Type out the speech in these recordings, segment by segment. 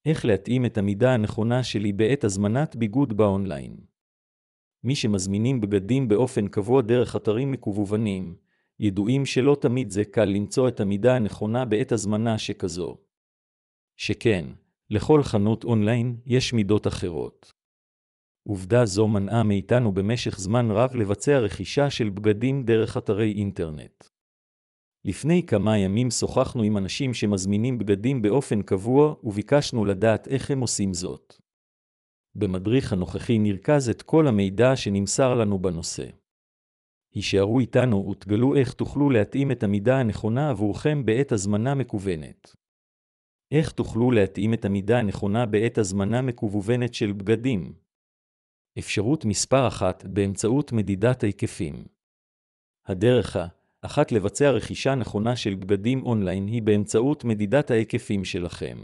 איך להתאים את המידה הנכונה שלי בעת הזמנת ביגוד באונליין. מי שמזמינים בגדים באופן קבוע דרך אתרים מקוונים, ידועים שלא תמיד זה קל למצוא את המידה הנכונה בעת הזמנה שכזו. שכן, לכל חנות אונליין יש מידות אחרות. עובדה זו מנעה מאיתנו במשך זמן רב לבצע רכישה של בגדים דרך אתרי אינטרנט. לפני כמה ימים שוחחנו עם אנשים שמזמינים בגדים באופן קבוע וביקשנו לדעת איך הם עושים זאת. במדריך הנוכחי נרכז את כל המידע שנמסר לנו בנושא. הישארו איתנו ותגלו איך תוכלו להתאים את המידה הנכונה עבורכם בעת הזמנה מקוונת. איך תוכלו להתאים את המידה הנכונה בעת הזמנה מקוונת של בגדים? אפשרות מספר 1 באמצעות מדידת ההיקפים. הדרך האחת לבצע רכישה נכונה של בגדים אונליין היא באמצעות מדידת ההיקפים שלכם.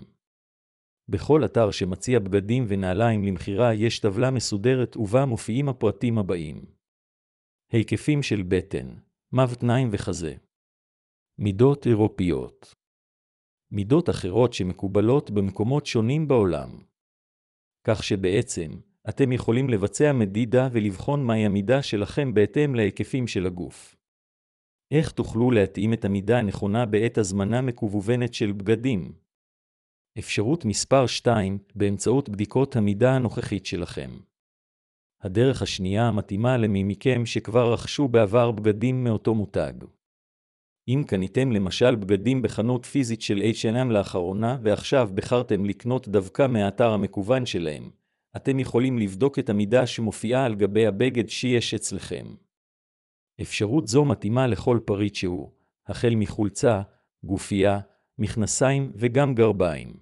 בכל אתר שמציע בגדים ונעליים למכירה יש טבלה מסודרת ובה מופיעים הפרטים הבאים. היקפים של בטן, מבטניים וחזה. מידות אירופיות. מידות אחרות שמקובלות במקומות שונים בעולם. כך שבעצם, אתם יכולים לבצע מדידה ולבחון מהי המידה שלכם בהתאם להיקפים של הגוף. איך תוכלו להתאים את המידה הנכונה בעת הזמנה מקוונת של בגדים? אפשרות מספר 2 באמצעות בדיקות המידה הנוכחית שלכם. הדרך השנייה מתאימה למי מכם שכבר רכשו בעבר בגדים מאותו מותג. אם קניתם למשל בגדים בחנות פיזית של H&M לאחרונה ועכשיו בחרתם לקנות דווקא מהאתר המקוון שלהם, אתם יכולים לבדוק את המידה שמופיעה על גבי הבגד שיש אצלכם. אפשרות זו מתאימה לכל פריט שהוא, החל מחולצה, גופייה, מכנסיים וגם גרביים.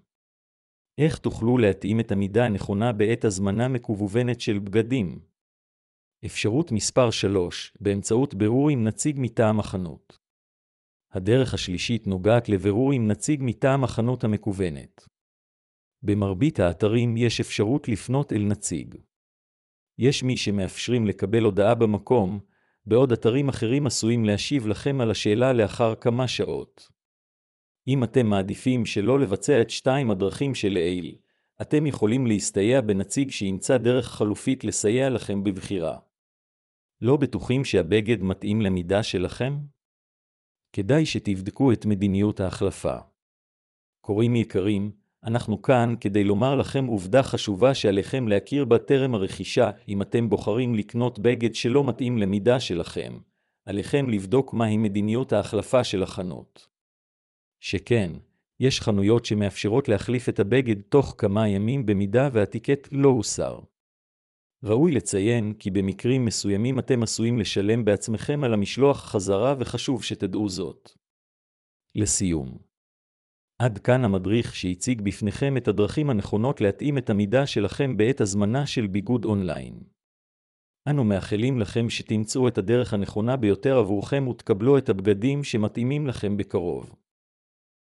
איך תוכלו להתאים את המידה הנכונה בעת הזמנה מקוונת של בגדים? אפשרות מספר 3 באמצעות בירור עם נציג מטעם החנות. הדרך השלישית נוגעת לבירור עם נציג מטעם החנות המקוונת. במרבית האתרים יש אפשרות לפנות אל נציג. יש מי שמאפשרים לקבל הודעה במקום, בעוד אתרים אחרים עשויים להשיב לכם על השאלה לאחר כמה שעות. אם אתם מעדיפים שלא לבצע את 2 הדרכים שלעיל, אתם יכולים להסתייע בנציג שימצא דרך חלופית לסייע לכם בבחירה. לא בטוחים שהבגד מתאים למידה שלכם? כדאי שתבדקו את מדיניות ההחלפה. קוראים יקרים, אנחנו כאן כדי לומר לכם עובדה חשובה שעליכם להכיר בה טרם הרכישה. אם אתם בוחרים לקנות בגד שלא מתאים למידה שלכם, עליכם לבדוק מהי מדיניות ההחלפה של החנות. שכן, יש חנויות שמאפשרות להחליף את הבגד תוך כמה ימים במידה והטיקט לא הוסר. ראוי לציין כי במקרים מסוימים אתם עשויים לשלם בעצמכם על המשלוח חזרה וחשוב שתדעו זאת. לסיום. עד כאן המדריך שהציג בפניכם את הדרכים הנכונות להתאים את המידה שלכם בעת הזמנה של ביגוד אונליין. אנו מאחלים לכם שתמצאו את הדרך הנכונה ביותר עבורכם ותקבלו את הבגדים שמתאימים לכם בקרוב.